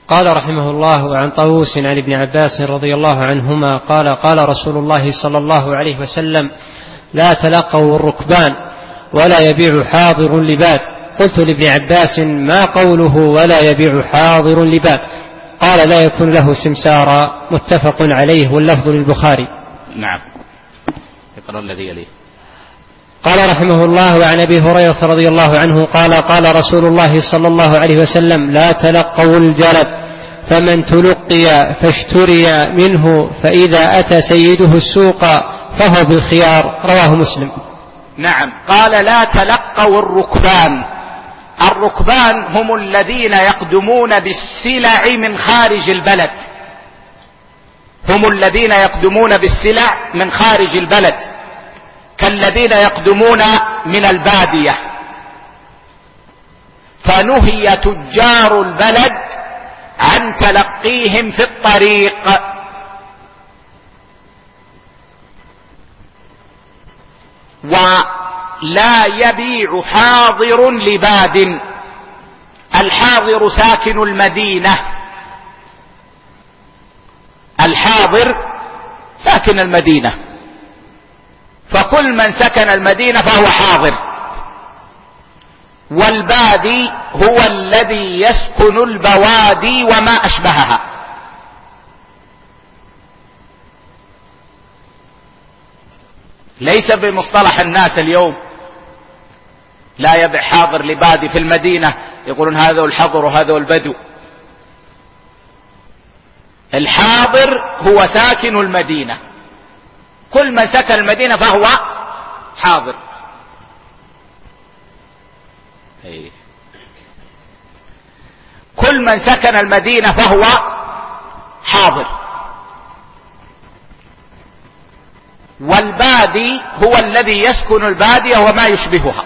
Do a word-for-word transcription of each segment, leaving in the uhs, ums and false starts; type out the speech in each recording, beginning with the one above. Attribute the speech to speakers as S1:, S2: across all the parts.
S1: قال رحمه الله: عن طاووس عن ابن عباس رضي الله عنهما قال: قال رسول الله صلى الله عليه وسلم: لا تلقوا الركبان ولا يبيع حاضر لباد. قلت لابن عباس: ما قوله ولا يبيع حاضر لباد؟ قال: لا يكون له سمسارا. متفق عليه واللفظ للبخاري.
S2: نعم. اقرأ الذي يليه.
S1: قال رحمه الله: وعن أبي هريرة رضي الله عنه قال: قال رسول الله صلى الله عليه وسلم: لا تلقوا الجلب، فمن تلقي فاشتري منه، فإذا أتى سيده السوق فهو بالخيار. رواه مسلم.
S2: نعم. قال: لا تلقوا الركبان. الركبان هم الذين يقدمون بالسلع من خارج البلد، هم الذين يقدمون بالسلع من خارج البلد، كالذين يقدمون من البادية. فنهي تجار البلد عن تلقيهم في الطريق. ولا يبيع حاضر لباد. الحاضر ساكن المدينة، الحاضر ساكن المدينة، فكل من سكن المدينة فهو حاضر. والبادي هو الذي يسكن البوادي وما أشبهها. ليس بمصطلح الناس اليوم لا يبيع حاضر لبادي في المدينة، يقولون هذا الحضر وهذا البدو. الحاضر هو ساكن المدينة، كل من سكن المدينة فهو حاضر. كل من سكن المدينة فهو حاضر. والبادي هو الذي يسكن البادية وما يشبهها.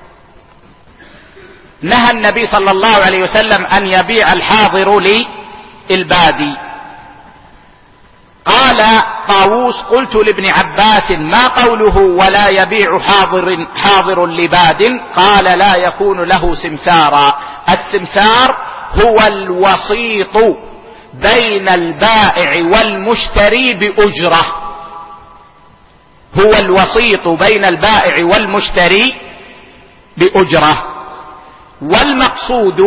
S2: نهى النبي صلى الله عليه وسلم أن يبيع الحاضر للبادي. قال طاووس: قلت لابن عباس: ما قوله ولا يبيع حاضر, حاضر لباد؟ قال: لا يكون له سمسارا. السمسار هو الوسيط بين البائع والمشتري بأجرة، هو الوسيط بين البائع والمشتري بأجرة. والمقصود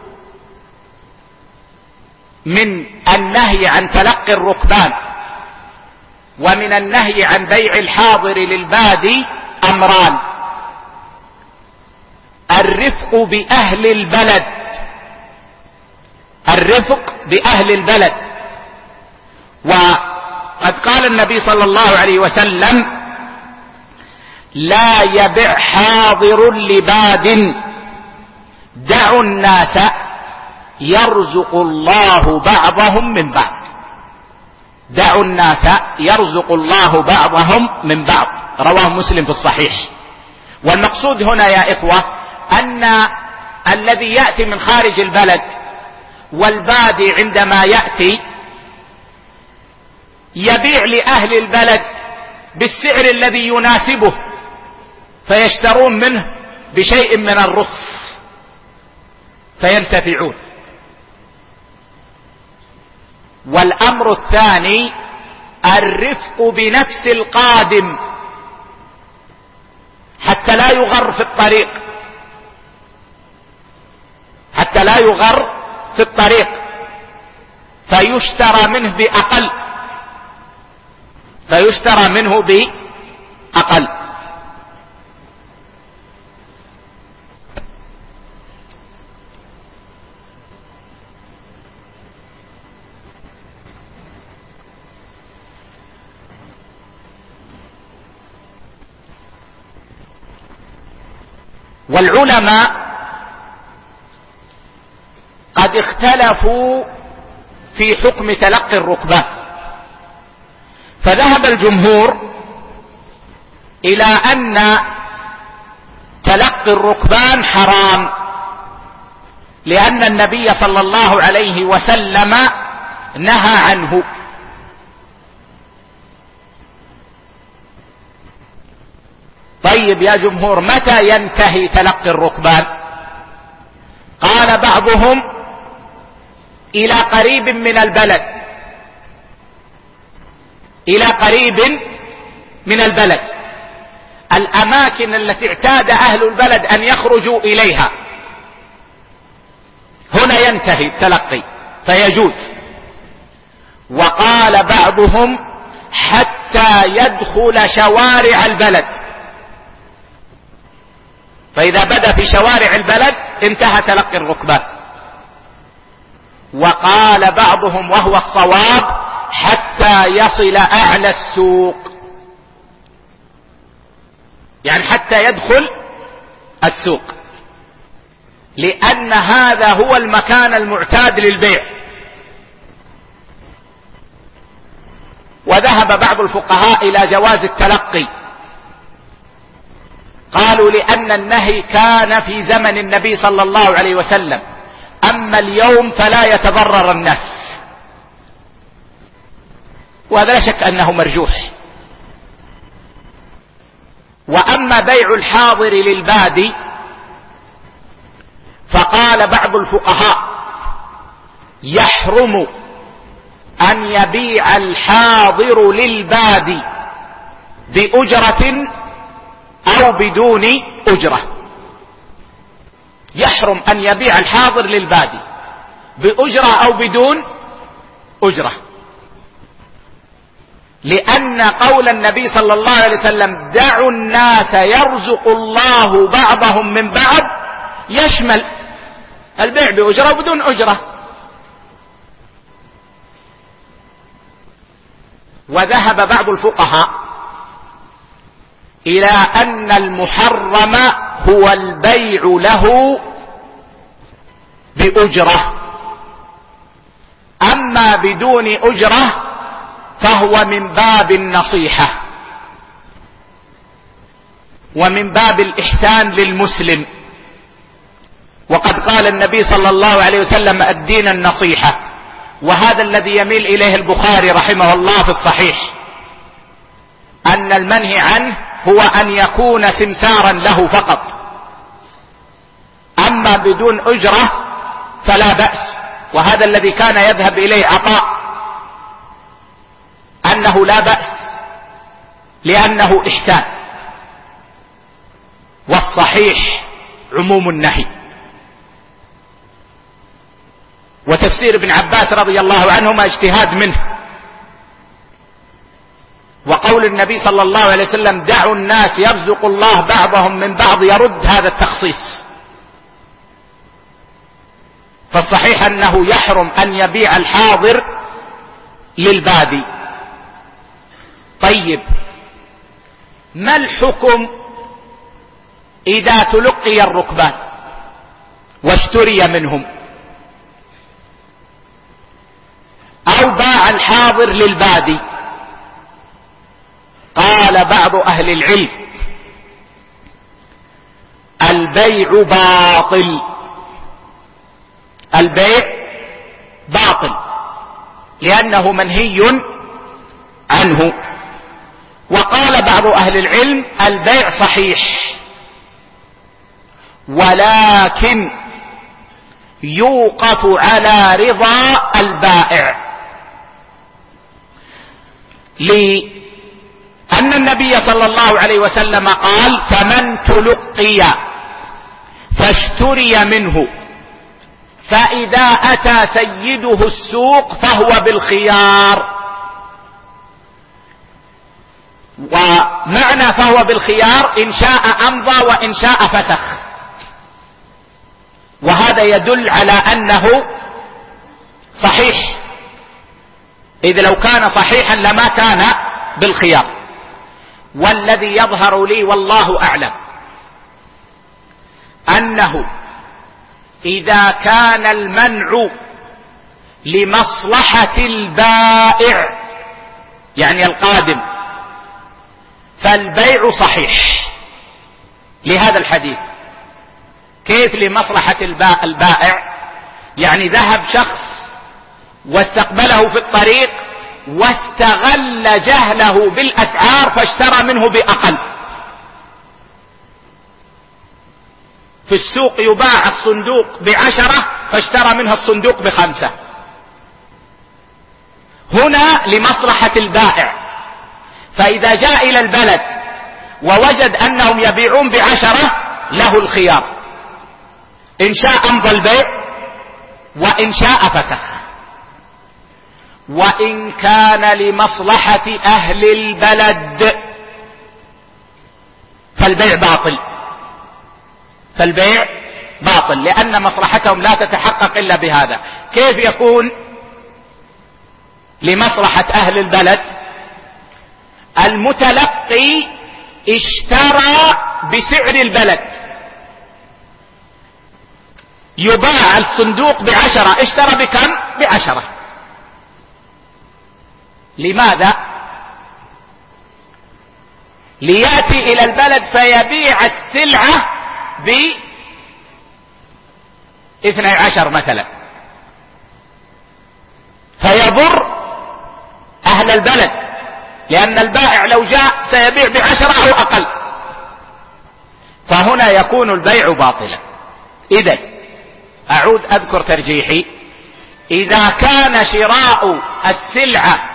S2: من النهي عن تلقي الركبان ومن النهي عن بيع الحاضر للبادي أمران: الرفق بأهل البلد، الرفق بأهل البلد. وقد قال النبي صلى الله عليه وسلم: لا يبع حاضر لباد، دعوا الناس يرزق الله بعضهم من بعض. دعوا الناس يرزق الله بعضهم من بعض. رواه مسلم في الصحيح. والمقصود هنا يا إخوة أن الذي يأتي من خارج البلد والبادي عندما يأتي يبيع لأهل البلد بالسعر الذي يناسبه، فيشترون منه بشيء من الرخص فينتفعون. والأمر الثاني الرفق بنفس القادم حتى لا يغر في الطريق، حتى لا يغر في الطريق فيشترى منه بأقل فيشترى منه بأقل. والعلماء قد اختلفوا في حكم تلقي الركبان، فذهب الجمهور إلى أن تلقي الركبان حرام، لأن النبي صلى الله عليه وسلم نهى عنه. طيب يا جمهور، متى ينتهي تلقي الركبان؟ قال بعضهم: إلى قريب من البلد إلى قريب من البلد الأماكن التي اعتاد أهل البلد أن يخرجوا إليها، هنا ينتهي التلقي فيجوز. وقال بعضهم حتى يدخل شوارع البلد، فإذا بدأ في شوارع البلد انتهى تلقي الركبان. وقال بعضهم وهو الصواب حتى يصل أعلى السوق، يعني حتى يدخل السوق، لأن هذا هو المكان المعتاد للبيع. وذهب بعض الفقهاء إلى جواز التلقي، قالوا لأن النهي كان في زمن النبي صلى الله عليه وسلم، أما اليوم فلا يتضرر الناس، وهذا لا شك أنه مرجوح. وأما بيع الحاضر للبادي فقال بعض الفقهاء يحرم أن يبيع الحاضر للبادي بأجرة أو بدون أجرة. يحرم أن يبيع الحاضر للبادي بأجرة أو بدون أجرة، لأن قول النبي صلى الله عليه وسلم دعوا الناس يرزق الله بعضهم من بعض يشمل البيع بأجرة وبدون أجرة. وذهب بعض الفقهاء إلى أن المحرم هو البيع له بأجرة، أما بدون أجرة فهو من باب النصيحة ومن باب الإحسان للمسلم. وقد قال النبي صلى الله عليه وسلم الدين النصيحة، وهذا الذي يميل إليه البخاري رحمه الله في الصحيح، أن المنهي عنه هو أن يكون سمسارا له فقط، أما بدون أجرة فلا بأس. وهذا الذي كان يذهب إليه عطاء، أنه لا بأس لأنه إحسان. والصحيح عموم النهي. وتفسير ابن عباس رضي الله عنهما اجتهاد منه، وقول النبي صلى الله عليه وسلم دعوا الناس يرزق الله بعضهم من بعض يرد هذا التخصيص. فالصحيح أنه يحرم أن يبيع الحاضر للبادي. طيب، ما الحكم إذا تلقي الركبان واشتري منهم أو باع الحاضر للبادي؟ قال بعض أهل العلم البيع باطل، البيع باطل لأنه منهي عنه. وقال بعض أهل العلم البيع صحيح، ولكن يوقف على رضا البائع، لأن النبي صلى الله عليه وسلم قال فمن تلقي فاشتري منه فإذا أتى سيده السوق فهو بالخيار. ومعنى فهو بالخيار إن شاء أمضى وإن شاء فسخ، وهذا يدل على أنه صحيح، إذ لو كان صحيحا لما كان بالخيار. والذي يظهر لي والله أعلم أنه إذا كان المنع لمصلحة البائع يعني القادم فالبيع صحيح لهذا الحديث. كيف لمصلحة البائع؟ يعني ذهب شخص واستقبله في الطريق واستغل جهله بالأسعار فاشترى منه بأقل. في السوق يباع الصندوق بعشرة فاشترى منها الصندوق بخمسة، هنا لمصلحة البائع، فإذا جاء إلى البلد ووجد أنهم يبيعون بعشرة له الخيار، إن شاء أمضى البيع وإن شاء فسخ. وإن كان لمصلحة أهل البلد فالبيع باطل، فالبيع باطل لأن مصلحتهم لا تتحقق إلا بهذا. كيف يكون لمصلحة أهل البلد؟ المتلقي اشترى بسعر البلد، يباع الصندوق بعشرة، اشترى بكم؟ بعشرة. لماذا؟ ليأتي إلى البلد فيبيع السلعة باثني عشر مثلا، فيضر أهل البلد، لأن البائع لو جاء سيبيع بعشرة أو أقل، فهنا يكون البيع باطلا. إذن أعود أذكر ترجيحي: إذا كان شراء السلعة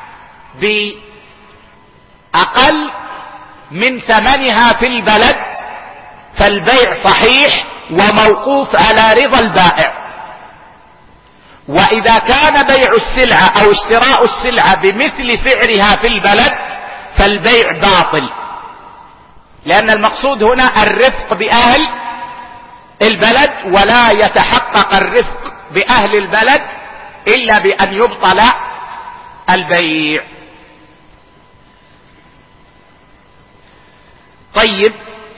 S2: بأقل من ثمنها في البلد فالبيع صحيح وموقوف على رضا البائع. وإذا كان بيع السلعة أو اشتراء السلعة بمثل سعرها في البلد فالبيع باطل، لأن المقصود هنا الرفق بأهل البلد، ولا يتحقق الرفق بأهل البلد إلا بأن يبطل البيع. طيب،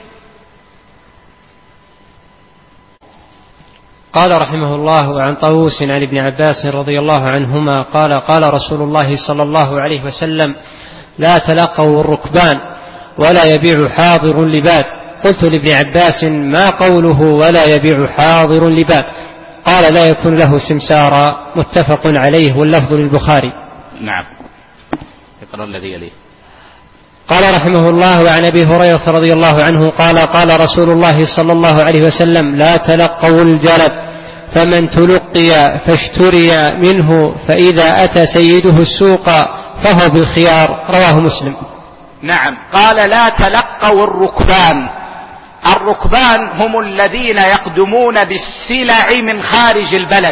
S1: قال رحمه الله: عن طاووس عن ابن عباس رضي الله عنهما قال: قال رسول الله صلى الله عليه وسلم: لا تلقوا الركبان ولا يبيع حاضر لباد. قلت لابن عباس: ما قوله ولا يبيع حاضر لباد؟ قال: لا يكون له سمسارا. متفق عليه واللفظ للبخاري.
S2: نعم. اقرأ الذي يليه.
S1: قال رحمه الله: عن أبي هريرة رضي الله عنه قال: قال رسول الله صلى الله عليه وسلم: لا تلقوا الجلب، فمن تلقي فاشتري منه، فإذا أتى سيده السوق فهو بالخيار. رواه مسلم.
S2: نعم. قال: لا تلقوا الركبان. الركبان هم الذين يقدمون بالسلع من خارج البلد،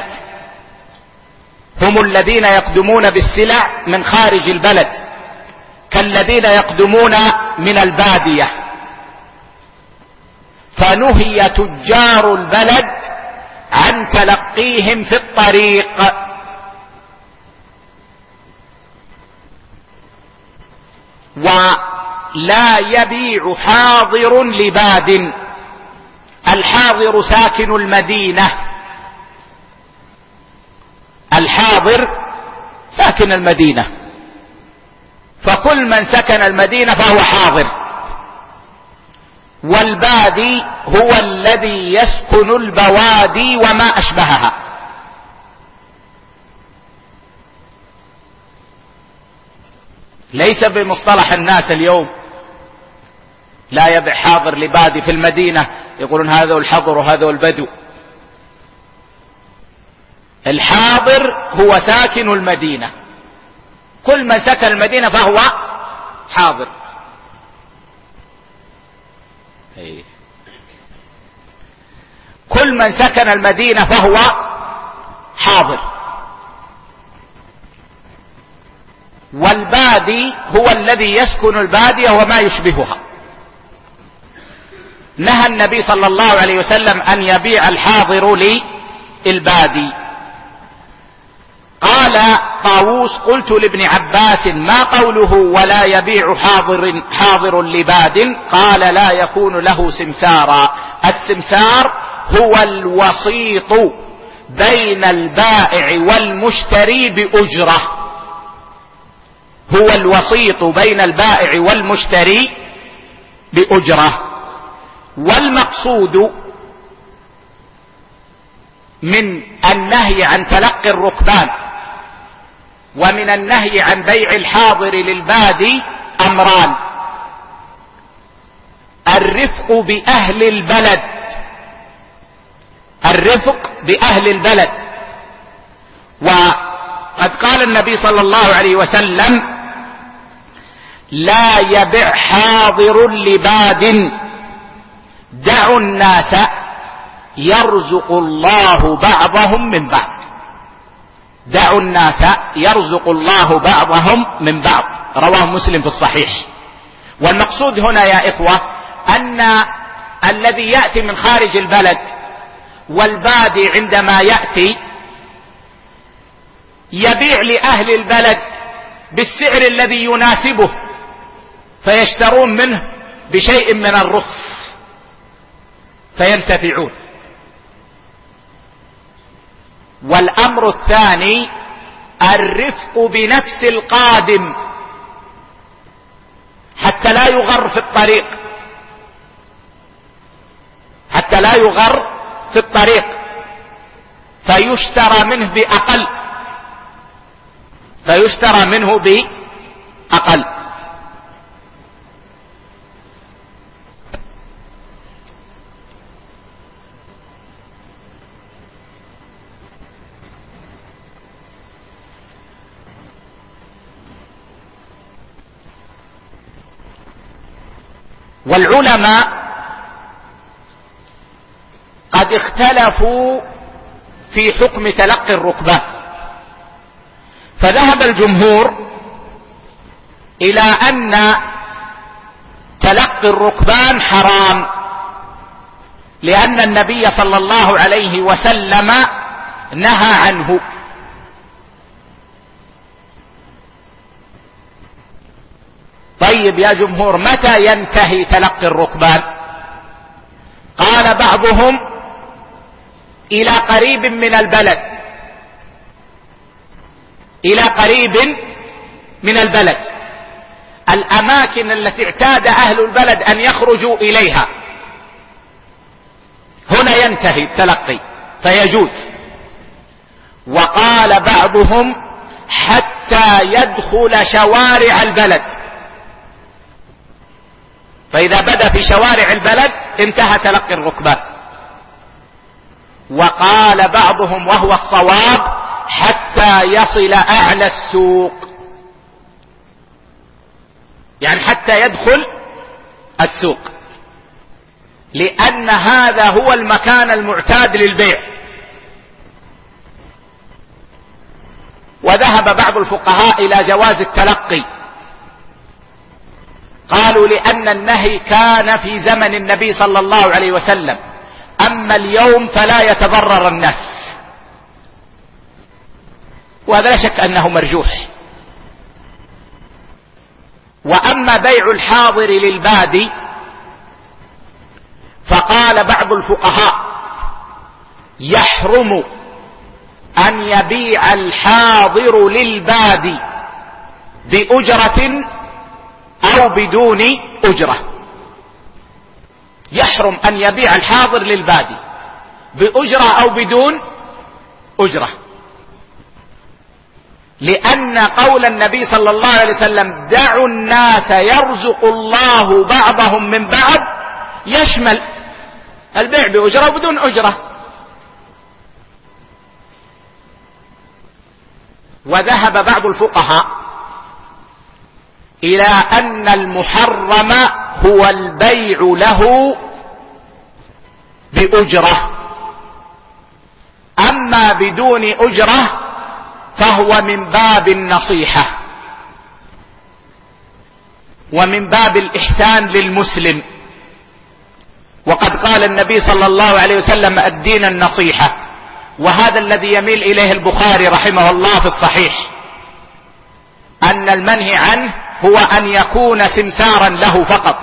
S2: هم الذين يقدمون بالسلع من خارج البلد، كالذين يقدمون من البادية. فنهي تجار البلد عن تلقيهم في الطريق. ولا يبيع حاضر لباد. الحاضر ساكن المدينة، الحاضر ساكن المدينة، فكل من سكن المدينة فهو حاضر. والبادي هو الذي يسكن البوادي وما أشبهها. ليس بمصطلح الناس اليوم لا يبيع حاضر لبادي في المدينة، يقولون هذا الحضر وهذا البدو. الحاضر هو ساكن المدينة، كل من سكن المدينة فهو حاضر. كل من سكن المدينة فهو حاضر. والبادي هو الذي يسكن البادية وما يشبهها. نهى النبي صلى الله عليه وسلم أن يبيع الحاضر للبادي. قال طاووس: قلت لابن عباس: ما قوله ولا يبيع حاضر, حاضر لباد؟ قال: لا يكون له سمسارا. السمسار هو الوسيط بين البائع والمشتري بأجرة، هو الوسيط بين البائع والمشتري بأجرة. والمقصود من النهي عن تلقي الركبان ومن النهي عن بيع الحاضر للبادي أمران: الرفق بأهل البلد، الرفق بأهل البلد. وقد قال النبي صلى الله عليه وسلم: لا يبع حاضر لباد، دعوا الناس يرزق الله بعضهم من بعض. دعوا الناس يرزق الله بعضهم من بعض، رواه مسلم في الصحيح. والمقصود هنا يا إخوة أن الذي يأتي من خارج البلد والبادي عندما يأتي يبيع لأهل البلد بالسعر الذي يناسبه، فيشترون منه بشيء من الرخص فينتفعون. والأمر الثاني الرفق بنفس القادم حتى لا يغر في الطريق، حتى لا يغر في الطريق فيشترى منه بأقل فيشترى منه بأقل. والعلماء قد اختلفوا في حكم تلقي الركبان، فذهب الجمهور إلى أن تلقي الركبان حرام، لأن النبي صلى الله عليه وسلم نهى عنه. طيب يا جمهور، متى ينتهي تلقي الركبان؟ قال بعضهم إلى قريب من البلد، إلى قريب من البلد، الأماكن التي اعتاد أهل البلد أن يخرجوا إليها، هنا ينتهي التلقي فيجوز. وقال بعضهم حتى يدخل شوارع البلد، فإذا بدأ في شوارع البلد انتهى تلقي الركبان. وقال بعضهم وهو الصواب حتى يصل أعلى السوق، يعني حتى يدخل السوق، لأن هذا هو المكان المعتاد للبيع. وذهب بعض الفقهاء إلى جواز التلقي، قالوا لأن النهي كان في زمن النبي صلى الله عليه وسلم، أما اليوم فلا يتضرر الناس، وهذا لا شك أنه مرجوح. وأما بيع الحاضر للبادي فقال بعض الفقهاء يحرم أن يبيع الحاضر للبادي بأجرة أو بدون أجرة. يحرم أن يبيع الحاضر للبادي بأجرة أو بدون أجرة، لأن قول النبي صلى الله عليه وسلم دعوا الناس يرزق الله بعضهم من بعض يشمل البيع بأجرة وبدون أجرة. وذهب بعض الفقهاء إلى أن المحرم هو البيع له بأجرة، أما بدون أجرة فهو من باب النصيحة ومن باب الإحسان للمسلم. وقد قال النبي صلى الله عليه وسلم الدين النصيحة، وهذا الذي يميل إليه البخاري رحمه الله في الصحيح، أن المنهي عنه هو أن يكون سمسارا له فقط،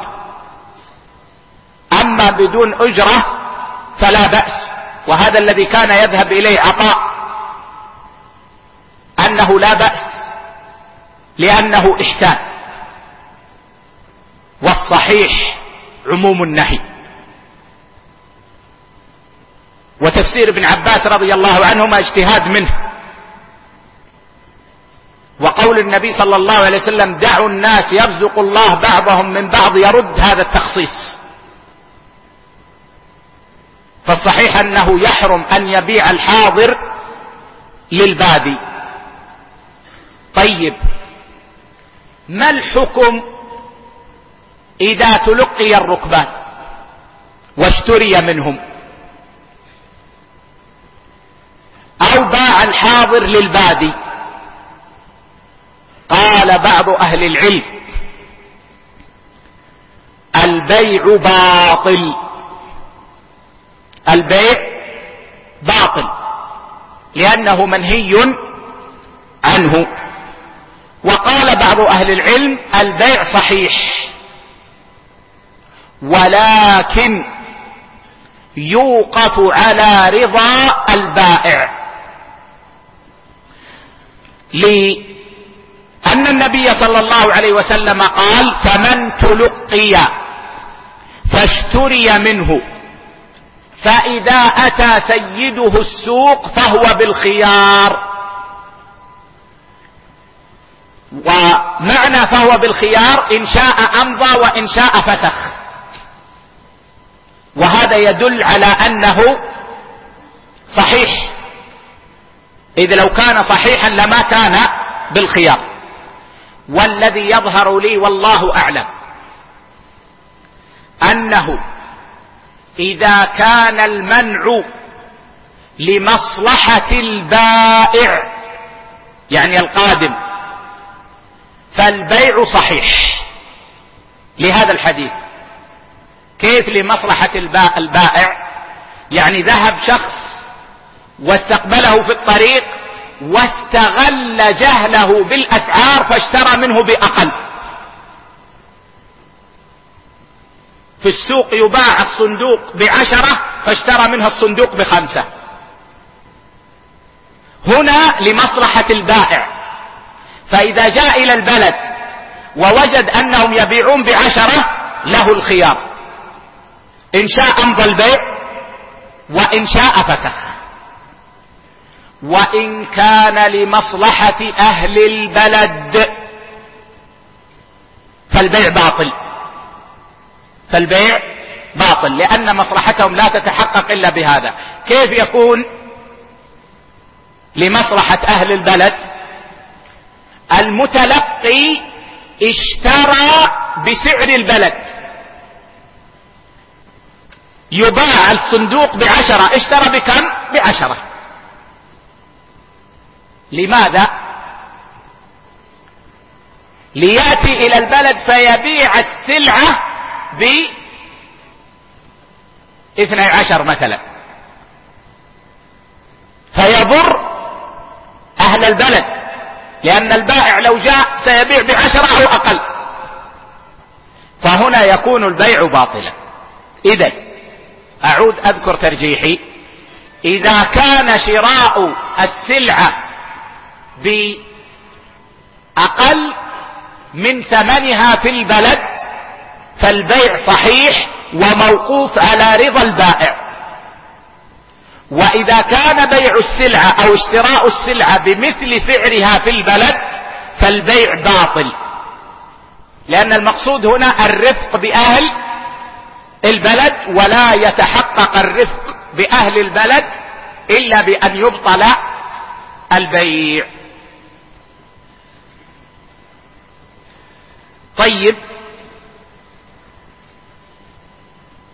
S2: أما بدون أجرة فلا بأس. وهذا الذي كان يذهب إليه عطاء، أنه لا بأس لأنه إحسان. والصحيح عموم النهي. وتفسير ابن عباس رضي الله عنهما اجتهاد منه، وقول النبي صلى الله عليه وسلم دعوا الناس يرزق الله بعضهم من بعض يرد هذا التخصيص. فالصحيح أنه يحرم أن يبيع الحاضر للبادي، طيب، ما الحكم إذا تلقي الركبان واشتري منهم، أو باع الحاضر للبادي؟ قال بعض أهل العلم: البيع باطل، البيع باطل لأنه منهي عنه. وقال بعض أهل العلم: البيع صحيح، ولكن يوقف على رضا البائع، لأن النبي صلى الله عليه وسلم قال: فمن تلقي فاشتري منه فإذا أتى سيده السوق فهو بالخيار. ومعنى فهو بالخيار إن شاء أمضى وإن شاء فسخ، وهذا يدل على أنه صحيح، إذ لو كان صحيحا لما كان بالخيار. والذي يظهر لي والله أعلم أنه إذا كان المنع لمصلحة البائع يعني القادم فالبيع صحيح لهذا الحديث. كيف لمصلحة البائع؟ يعني ذهب شخص واستقبله في الطريق واستغل جهله بالأسعار فاشترى منه بأقل. في السوق يباع الصندوق بعشرة فاشترى منها الصندوق بخمسة. هنا لمصلحة البائع، فإذا جاء إلى البلد ووجد أنهم يبيعون بعشرة له الخيار، إن شاء أمضى البيع وإن شاء فسخ. وإن كان لمصلحة أهل البلد فالبيع باطل، فالبيع باطل لأن مصلحتهم لا تتحقق إلا بهذا. كيف يكون لمصلحة أهل البلد؟ المتلقي اشترى بسعر البلد، يباع الصندوق بعشرة، اشترى بكم؟ بعشرة. لماذا؟ ليأتي إلى البلد فيبيع السلعة باثني عشر مثلا، فيضر أهل البلد، لأن البائع لو جاء سيبيع بعشرة أو أقل، فهنا يكون البيع باطلا. إذن أعود أذكر ترجيحي: إذا كان شراء السلعة بأقل من ثمنها في البلد فالبيع صحيح وموقوف على رضا البائع. وإذا كان بيع السلعة أو اشتراء السلعة بمثل سعرها في البلد فالبيع باطل، لأن المقصود هنا الرفق بأهل البلد، ولا يتحقق الرفق بأهل البلد إلا بأن يبطل البيع. طيب،